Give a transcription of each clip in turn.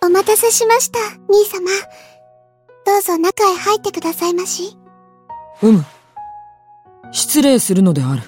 お待たせしました、兄様。どうぞ中へ入ってくださいまし。 失礼するのである。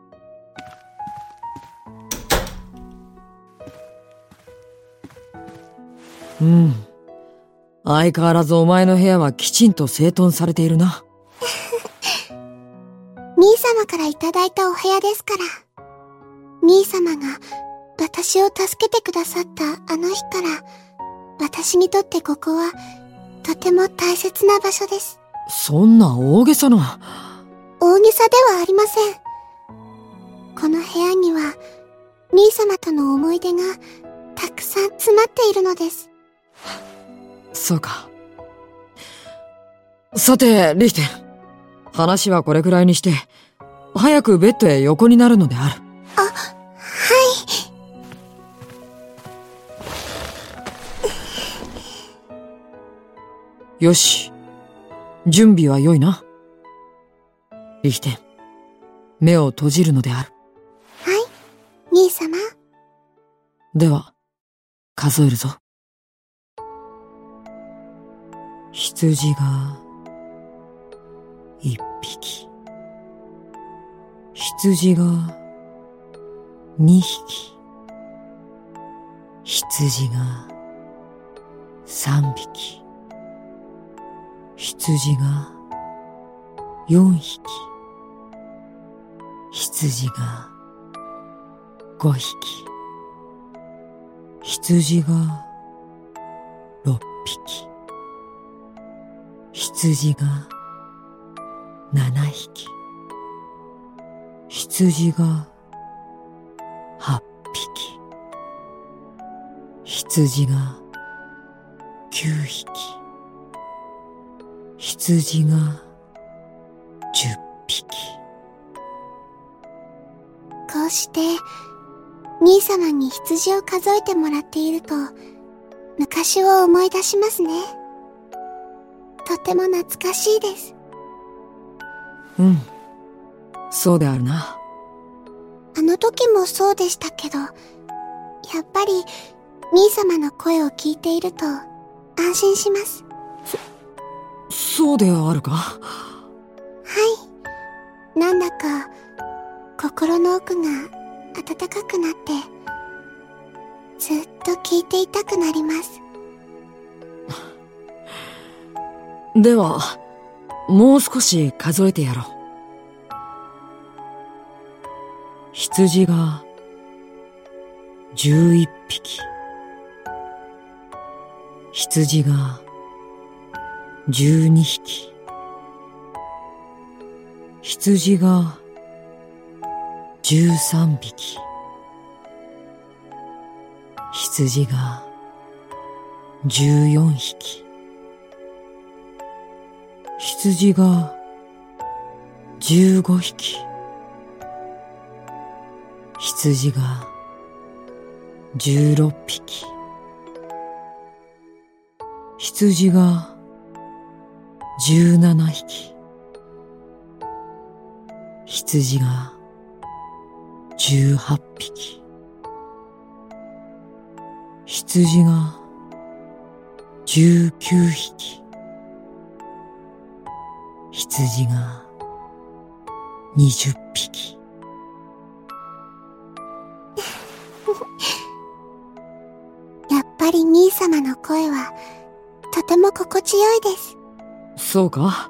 相変わらずお前の部屋はきちんと整頓されているな。 兄様からいただいたお部屋ですから。兄様が私を助けてくださったあの日から、私にとってここはとても大切な場所です。 そんな大げさな。 大げさではありません。この部屋には兄様との思い出がたくさん詰まっているのです。 そうか。さて、リヒテン。話はこれくらいにして、早くベッドへ横になるのである。 はい。 よし。準備は良いな。リヒテン、目を閉じるのである。 はい、兄様。 では、数えるぞ。羊が1匹。羊が2匹。羊が3匹。羊が4匹。羊が5匹。羊が6匹。羊が7匹。羊が8匹。羊が9匹。羊が10匹。 こうして兄様に羊を数えてもらっていると、昔を思い出しますね。とても懐かしいです。 そうであるな。 あの時もそうでしたけど、やっぱり兄様の声を聞いていると安心します。 そうであるか。 はい。なんだか心の奥が温かくなって、ずっと聞いていたくなります。 では、もう少し数えてやろう。羊が11匹。羊が12匹。羊が13匹。羊が14匹。羊が15匹。羊が16匹。羊が17匹。羊が18匹。羊が19匹。羊が20匹。 やっぱり兄様の声はとても心地よいです。 そうか。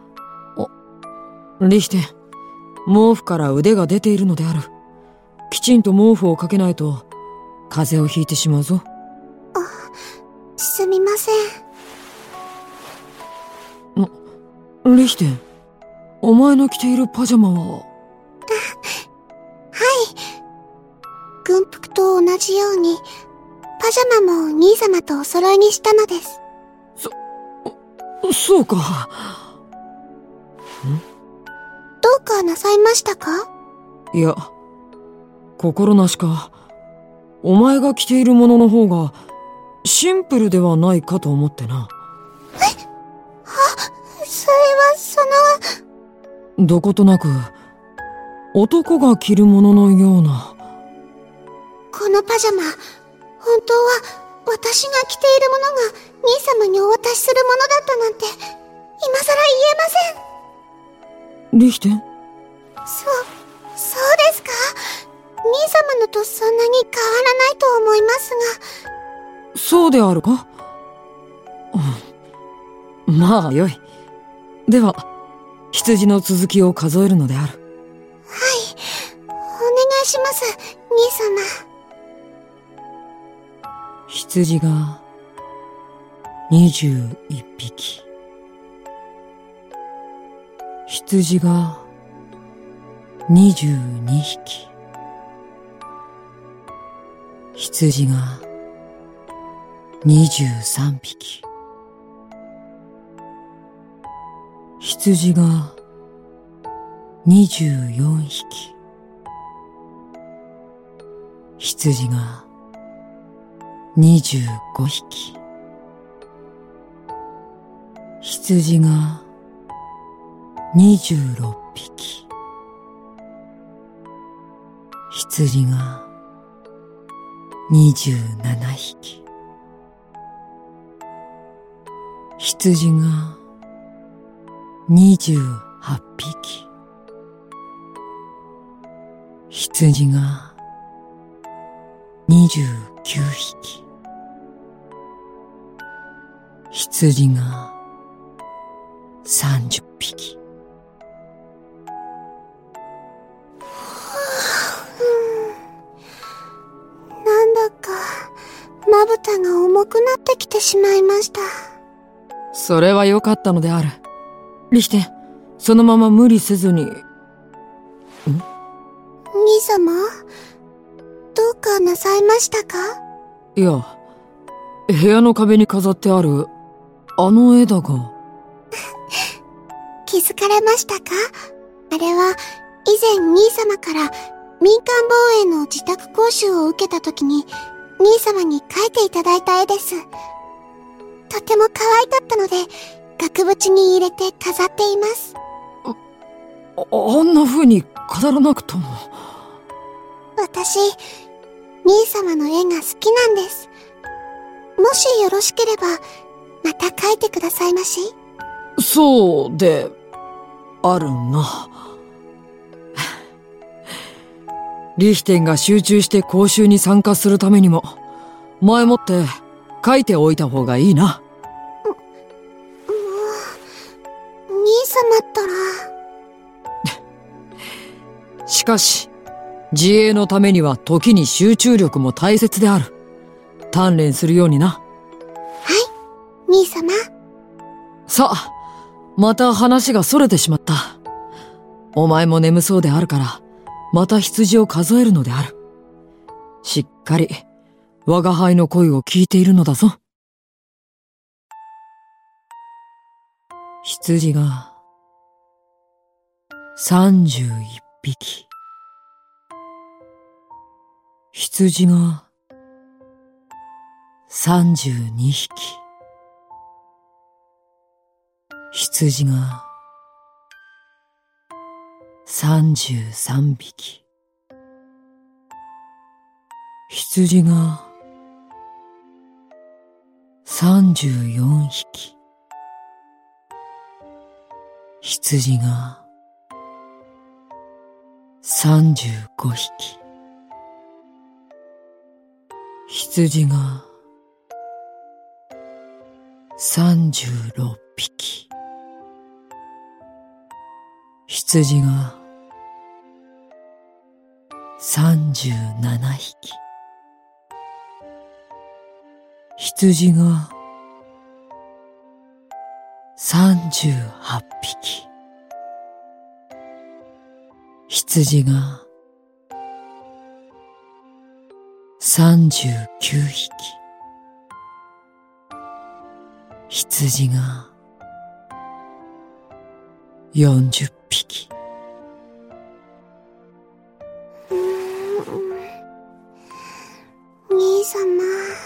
リヒテン、毛布から腕が出ているのである。きちんと毛布をかけないと風邪をひいてしまうぞ。 すみません。 リヒテン、お前の着ているパジャマは？ はい。軍服と同じように、パジャマも兄様とお揃いにしたのです。 そうか。 どうかなさいましたか？ いや、心なしか、お前が着ているものの方がシンプルではないかと思ってな。 それはどことなく男が着るもののような。 このパジャマ、本当は私が着ているものが兄様にお渡しするものだったなんて、今更言えません。 リヒテン？ そうですか？兄様のとそんなに変わらないと思いますが。 そうであるか？まあよい。では、羊の続きを数えるのである。 はい、お願いします、兄様。 羊が21匹。羊が22匹。羊が23匹。羊が24匹。羊が25匹。羊が26匹。羊が27匹。羊が28匹。羊が29匹。羊が30匹。 なんだかまぶたが重くなってきてしまいました。 それは良かったのである。リヒテン、そのまま無理せずに。 兄様、どうかなさいましたか？ いや、部屋の壁に飾ってあるあの絵だが。 気づかれましたか？あれは以前兄様から民間防衛の自宅講習を受けた時に兄様に描いていただいた絵です。とても可愛かったので額縁に入れて飾っています。 あんな風に飾らなくとも。 私、兄様の絵が好きなんです。もしよろしければまた描いてくださいまし。 そうであるな。リヒテンが集中して講習に参加するためにも前もって書いておいた方がいいな。 兄様ったら。 しかし自衛のためには時に集中力も大切である。鍛錬するようにな。 はい、兄様。 さあ、また話が逸れてしまった。お前も眠そうであるからまた羊を数えるのである。しっかり我輩の声を聞いているのだぞ。羊が31匹。羊が32匹。羊が33匹。羊が34匹。羊が35匹。羊が36匹。羊が37匹。羊が38匹。羊が39匹。羊が40匹。 兄様。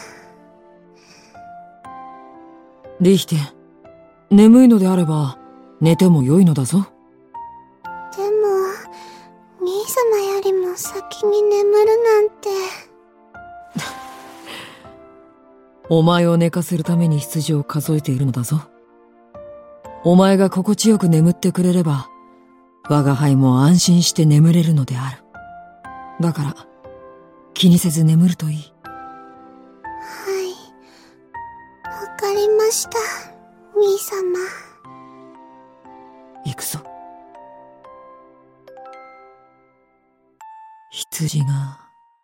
リヒテン、眠いのであれば寝てもよいのだぞ。 でも、兄様よりも先に眠るなんて。 お前を寝かせるために羊を数えているのだぞ。お前が心地よく眠ってくれれば、我が輩も安心して眠れるのである。だから、気にせず眠るといい。 はい。わかりました、ミー様。 行くぞ。羊が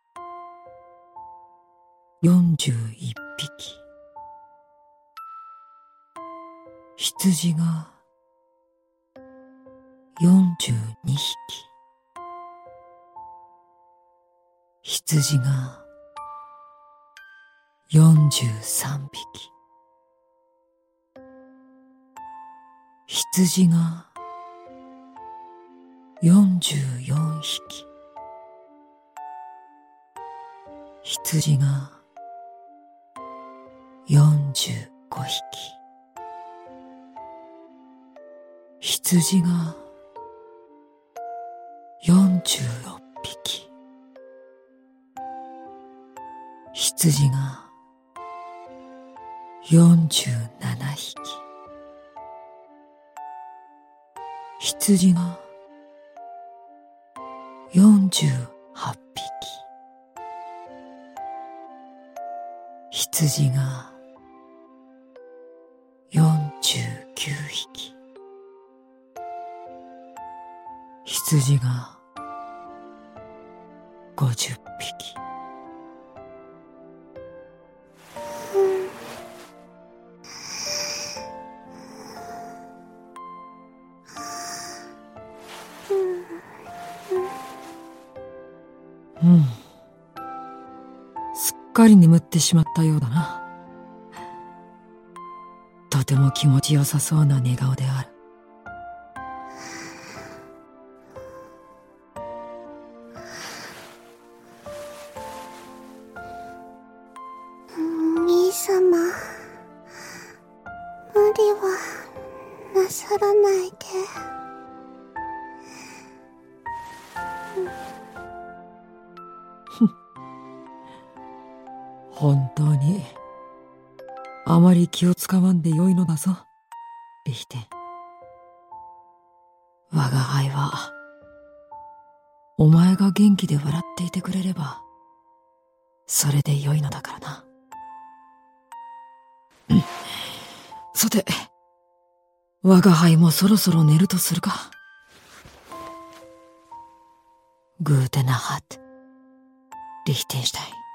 41匹。羊が42匹。羊が43匹。羊が44匹。羊が45匹。羊が46匹。羊が47匹。羊が48匹。羊が49匹。羊が50匹。すっかり眠ってしまったようだな。とても気持ちよさそうな寝顔である。 ミー様、無理はなさらないで。 本当にあまり気をつかまんでよいのだぞ、リヒテン。我が輩はお前が元気で笑っていてくれればそれでよいのだからな。さて、我が輩もそろそろ寝るとするか。グーテナハット、リヒテンシュタイン。